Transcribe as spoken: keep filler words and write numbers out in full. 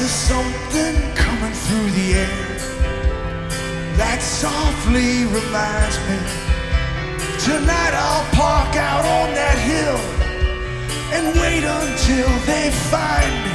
There's something coming through the air that softly reminds me. Tonight I'll park out on that hill and wait until they find me.